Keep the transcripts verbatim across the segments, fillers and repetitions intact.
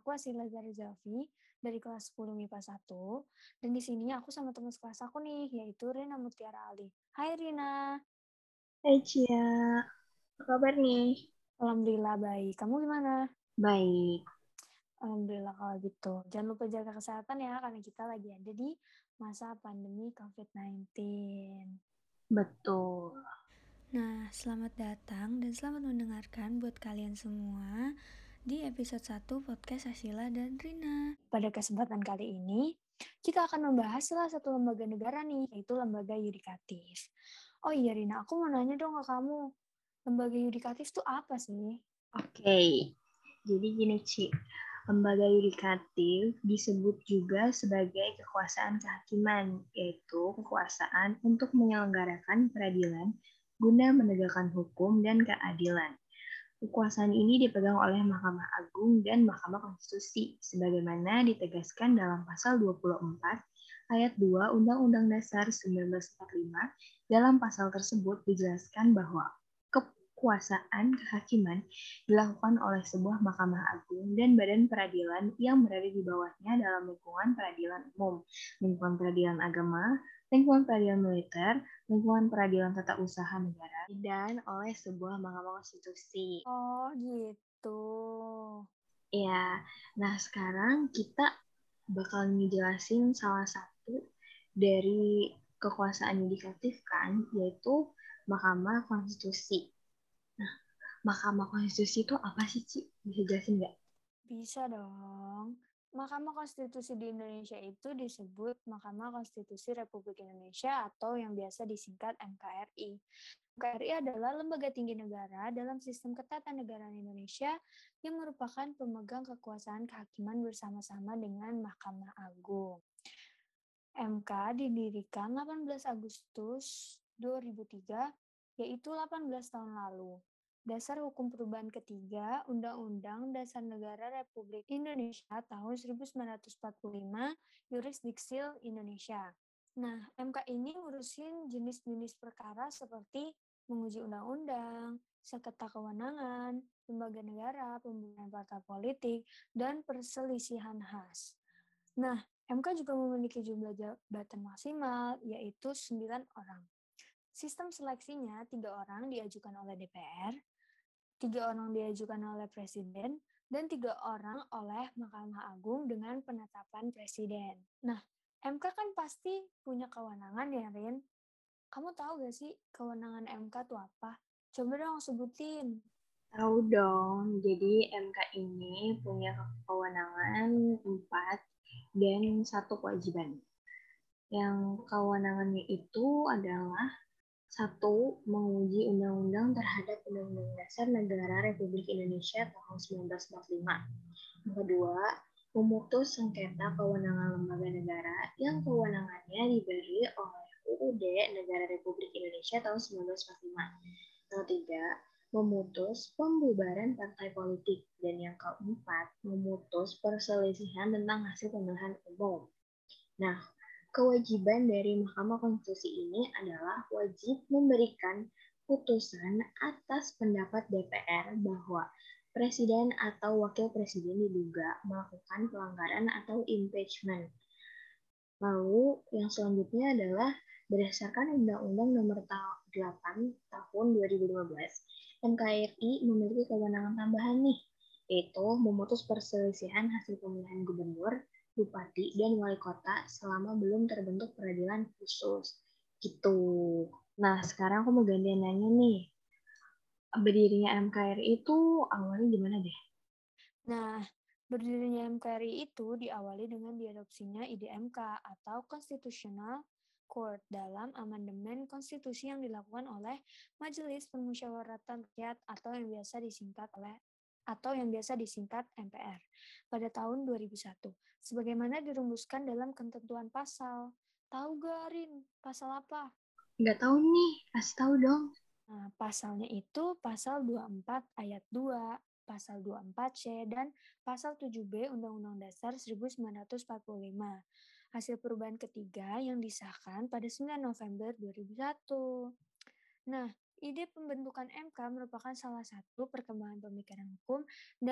aku Asila Zarzalfi dari kelas sepuluh M I P A satu, dan di sini aku sama teman sekelas aku nih, yaitu Rina Mutiara Ali. Hai Rina. Hai Cia, apa kabar nih? Alhamdulillah baik. Kamu gimana? Baik, Alhamdulillah kalau gitu. Jangan lupa jaga kesehatan ya, karena kita lagi ada di masa pandemi covid sembilan belas. betul. Nah, selamat datang dan selamat mendengarkan buat kalian semua di episode satu podcast Asila dan Rina. Pada kesempatan kali ini, kita akan membahas salah satu lembaga negara nih, yaitu lembaga yudikatif. Oh iya Rina, aku mau nanya dong ke kamu, lembaga yudikatif itu apa sih? Oke, jadi gini Ci, lembaga yudikatif disebut juga sebagai kekuasaan kehakiman, yaitu kekuasaan untuk menyelenggarakan peradilan guna menegakkan hukum dan keadilan. Kekuasaan ini dipegang oleh Mahkamah Agung dan Mahkamah Konstitusi, sebagaimana ditegaskan dalam pasal dua puluh empat ayat dua Undang-Undang Dasar seribu sembilan ratus empat puluh lima. Dalam pasal tersebut dijelaskan bahwa kekuasaan kehakiman dilakukan oleh sebuah Mahkamah Agung dan badan peradilan yang berada di bawahnya dalam lingkungan peradilan umum, lingkungan peradilan agama, lingkungan peradilan militer, lingkungan peradilan tata usaha negara, dan oleh sebuah Mahkamah Konstitusi. Oh gitu. Ya, nah sekarang kita bakal ngejelasin salah satu dari kekuasaan yudikatif kan, yaitu Mahkamah Konstitusi. Nah, Mahkamah Konstitusi itu apa sih, Ci? Bisa jelasin nggak? Bisa dong. Mahkamah Konstitusi di Indonesia itu disebut Mahkamah Konstitusi Republik Indonesia atau yang biasa disingkat M K R I. M K R I adalah lembaga tinggi negara dalam sistem ketatanegaraan Indonesia yang merupakan pemegang kekuasaan kehakiman bersama-sama dengan Mahkamah Agung. M K didirikan delapan belas Agustus dua ribu tiga, yaitu delapan belas tahun lalu. Dasar Hukum Perubahan Ketiga, Undang-Undang Dasar Negara Republik Indonesia tahun seribu sembilan ratus empat puluh lima, Yurisdiksi Indonesia. Nah, M K ini ngurusin jenis-jenis perkara seperti menguji undang-undang, sengketa kewenangan, lembaga negara, pemilihan partai politik, dan perselisihan khas. Nah, M K juga memiliki jumlah jabatan maksimal, yaitu sembilan orang. Sistem seleksinya, tiga orang diajukan oleh D P R, tiga orang diajukan oleh Presiden, dan tiga orang oleh Mahkamah Agung dengan penetapan Presiden. Nah, M K kan pasti punya kewenangan ya, Rin? Kamu tahu gak sih kewenangan M K itu apa? Coba dong sebutin. Tahu dong, jadi M K ini punya kewenangan empat dan satu kewajiban. Yang kewenangannya itu adalah satu, menguji undang-undang terhadap Undang-Undang Dasar Negara Republik Indonesia tahun seribu sembilan ratus empat puluh lima. Yang kedua, memutus sengketa kewenangan lembaga negara yang kewenangannya diberi oleh U U D Negara Republik Indonesia tahun seribu sembilan ratus empat puluh lima. Yang ketiga, memutus pembubaran partai politik. Dan yang keempat, memutus perselisihan tentang hasil pemilihan umum. Nah, kewajiban dari Mahkamah Konstitusi ini adalah wajib memberikan putusan atas pendapat D P R bahwa presiden atau wakil presiden diduga melakukan pelanggaran atau impeachment. Lalu yang selanjutnya adalah berdasarkan Undang-Undang Nomor delapan Tahun dua ribu lima belas, M K R I memiliki kewenangan tambahan nih, yaitu memutus perselisihan hasil pemilihan gubernur, bupati, dan wali kota selama belum terbentuk peradilan khusus. Gitu. Nah, sekarang aku mau gantian nanya nih. Berdirinya M K R I itu awalnya gimana deh? Nah, berdirinya M K R I itu diawali dengan diadopsinya ide M K atau Constitutional Court dalam amandemen konstitusi yang dilakukan oleh Majelis Permusyawaratan Rakyat atau yang biasa disingkat oleh atau yang biasa disingkat M P R pada tahun dua ribu satu. Sebagaimana dirumuskan dalam ketentuan pasal. Tahu gak, Rin? Pasal apa? Nggak tahu nih, kasih tahu dong. Nah, pasalnya itu pasal dua puluh empat ayat dua, pasal dua puluh empat C, dan pasal tujuh B Undang-Undang Dasar seribu sembilan ratus empat puluh lima. Hasil perubahan ketiga yang disahkan pada sembilan November dua ribu satu. Nah, ide pembentukan M K merupakan salah satu perkembangan pemikiran hukum dan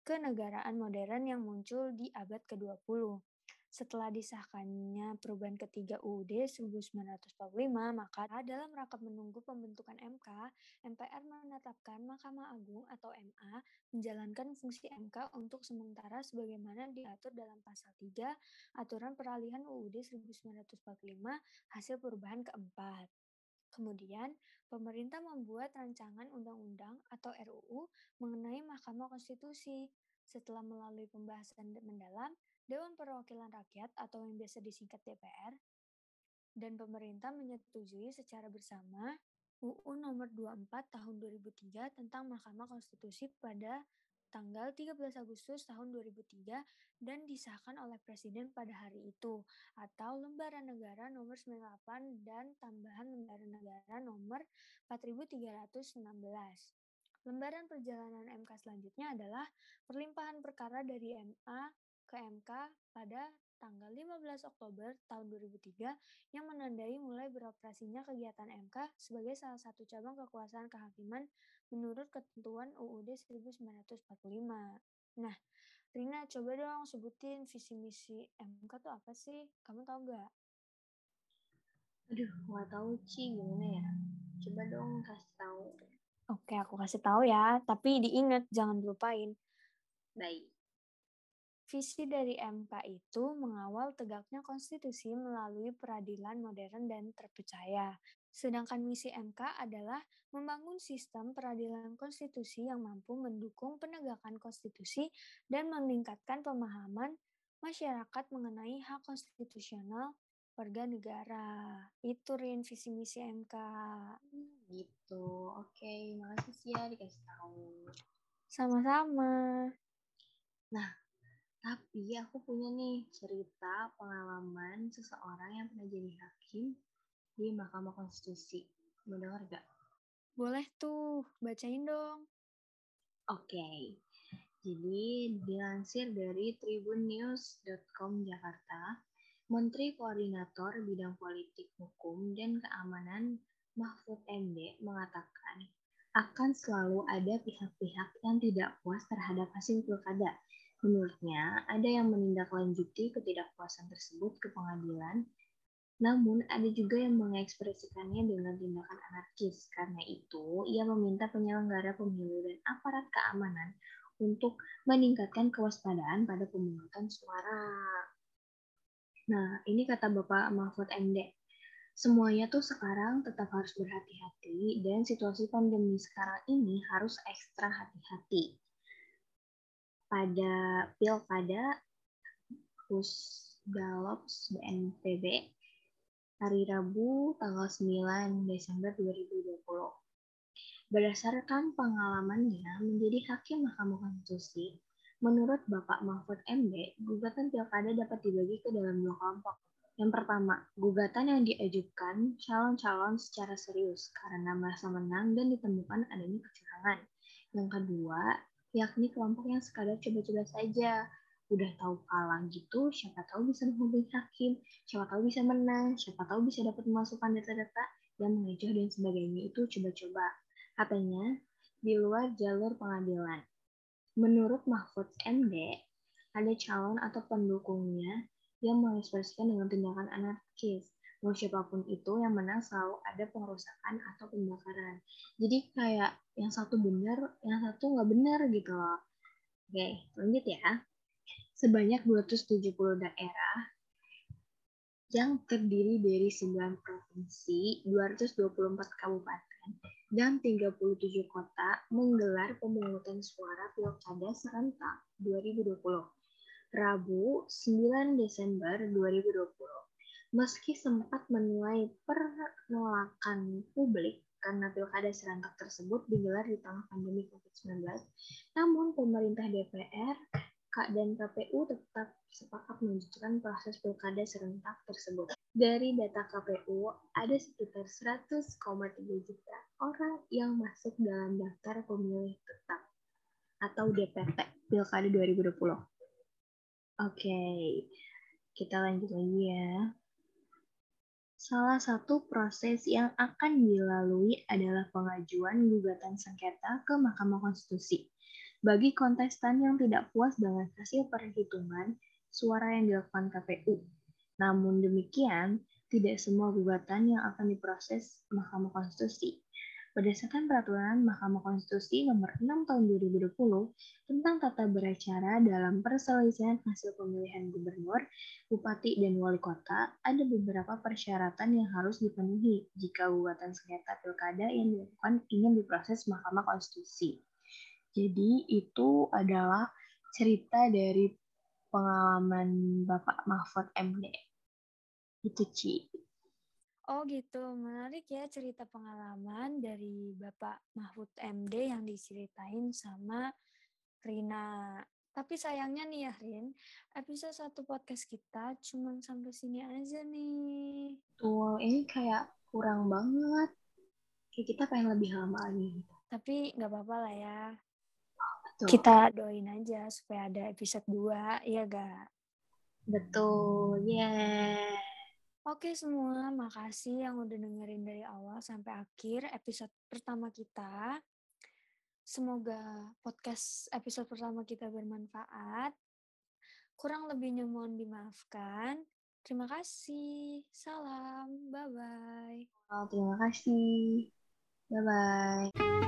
kenegaraan modern yang muncul di abad kedua puluh. Setelah disahkannya perubahan ketiga U U D seribu sembilan ratus empat puluh lima, maka dalam rangka menunggu pembentukan M K, M P R menetapkan Mahkamah Agung atau M A menjalankan fungsi M K untuk sementara sebagaimana diatur dalam pasal tiga Aturan Peralihan U U D seribu sembilan ratus empat puluh lima hasil perubahan keempat. Kemudian, pemerintah membuat rancangan undang-undang atau R U U mengenai Mahkamah Konstitusi. Setelah melalui pembahasan mendalam, Dewan Perwakilan Rakyat atau yang biasa disingkat D P R dan pemerintah menyetujui secara bersama U U nomor dua puluh empat tahun dua ribu tiga tentang Mahkamah Konstitusi pada tanggal tiga belas Agustus tahun dua ribu tiga dan disahkan oleh Presiden pada hari itu, atau Lembaran Negara nomor sembilan puluh delapan dan tambahan Lembaran Negara nomor empat ribu tiga ratus enam belas. Lembaran perjalanan M K selanjutnya adalah perlimpahan perkara dari M A ke M K pada tanggal lima belas Oktober tahun dua ribu tiga yang menandai mulai beroperasinya kegiatan M K sebagai salah satu cabang kekuasaan kehakiman menurut ketentuan U U D seribu sembilan ratus empat puluh lima. Nah, Rina, coba dong sebutin visi misi M K tuh apa sih? Kamu tahu nggak? Aduh, nggak tahu Ci, gimana ya? Coba dong kasih tahu. Oke, aku kasih tahu ya, tapi diingat jangan dilupain. Baik. Visi dari M K itu mengawal tegaknya konstitusi melalui peradilan modern dan terpercaya. Sedangkan misi M K adalah membangun sistem peradilan konstitusi yang mampu mendukung penegakan konstitusi dan meningkatkan pemahaman masyarakat mengenai hak konstitusional warga negara. Itu Rin visi misi M K. Hmm, gitu. Oke, makasih sih ya dikasih tahu. Sama-sama. Nah, tapi aku punya nih cerita pengalaman seseorang yang pernah jadi hakim di Mahkamah Konstitusi. Mau denger gak? Boleh tuh, bacain dong. Oke, jadi dilansir dari tribunnews dot com Jakarta, Menteri Koordinator Bidang Politik Hukum dan Keamanan Mahfud M D mengatakan akan selalu ada pihak-pihak yang tidak puas terhadap hasil pilkada. Menurutnya, ada yang menindaklanjuti ketidakpuasan tersebut ke pengadilan, namun ada juga yang mengekspresikannya dengan tindakan anarkis. Karena itu, ia meminta penyelenggara pemilu dan aparat keamanan untuk meningkatkan kewaspadaan pada pemungutan suara. Nah, ini kata Bapak Mahfud M D. Semuanya tuh sekarang tetap harus berhati-hati dan situasi pandemi sekarang ini harus ekstra hati-hati. Pada pilkada Pusdalops B N P B hari Rabu tanggal sembilan Desember dua ribu dua puluh. Berdasarkan pengalamannya menjadi hakim Mahkamah Konstitusi, menurut Bapak Mahfud M D, gugatan pilkada dapat dibagi ke dalam dua kelompok. Yang pertama, gugatan yang diajukan calon-calon secara serius karena merasa menang dan ditemukan adanya kecurangan. Yang kedua, yakni kelompok yang sekadar coba-coba saja. Udah tahu kalah gitu, siapa tahu bisa menghubungi hakim, siapa tahu bisa menang, siapa tahu bisa dapat memasukkan data-data dan mengecoh dan sebagainya itu coba-coba. Katanya, di luar jalur pengadilan. Menurut Mahfud M D, ada calon atau pendukungnya yang mengekspresikan dengan tindakan anarkis. Mau siapapun itu yang menang selalu ada pengerusakan atau pembakaran. Jadi kayak yang satu benar, yang satu nggak benar gitu loh. Oke, lanjut ya. Sebanyak dua ratus tujuh puluh daerah yang terdiri dari sembilan provinsi, dua ratus dua puluh empat kabupaten, dan tiga puluh tujuh kota menggelar pemungutan suara Pilkada serentak dua ribu dua puluh. Rabu, sembilan Desember dua ribu dua puluh. Meski sempat menuai penolakan publik karena pilkada serentak tersebut digelar di tengah pandemi covid sembilan belas, namun pemerintah D P R dan K P U tetap sepakat melanjutkan proses pilkada serentak tersebut. Dari data K P U, ada sekitar seratus koma tiga juta orang yang masuk dalam daftar pemilih tetap atau D P T Pilkada dua ribu dua puluh. Oke, kita lanjut lagi ya. Salah satu proses yang akan dilalui adalah pengajuan gugatan sengketa ke Mahkamah Konstitusi. bagi kontestan yang tidak puas dengan hasil perhitungan suara yang dilakukan K P U. Namun demikian, tidak semua gugatan yang akan diproses Mahkamah Konstitusi. Berdasarkan peraturan Mahkamah Konstitusi nomor enam tahun dua ribu dua puluh tentang tata beracara dalam perselisihan hasil pemilihan gubernur, bupati, dan wali kota, ada beberapa persyaratan yang harus dipenuhi jika gugatan sengketa pilkada yang dilakukan ingin diproses Mahkamah Konstitusi. Jadi itu adalah cerita dari pengalaman Bapak Mahfud M D. Itu, Ci. Oh gitu, menarik ya cerita pengalaman dari Bapak Mahfud M D yang diceritain sama Rina. Tapi sayangnya nih ya Rin, episode satu podcast kita cuma sampai sini aja nih. Tuh, ini kayak kurang banget. Kayak kita pengen lebih lama lagi. Tapi nggak apa-apa lah ya. Betul. Kita doain aja supaya ada episode dua, iya gak? Betul, yeah. Oke semua, makasih yang udah dengerin dari awal sampai akhir episode pertama kita. Semoga podcast episode pertama kita bermanfaat. Kurang lebihnya mohon dimaafkan. Terima kasih. Salam. Bye-bye. Oh, terima kasih. Bye-bye.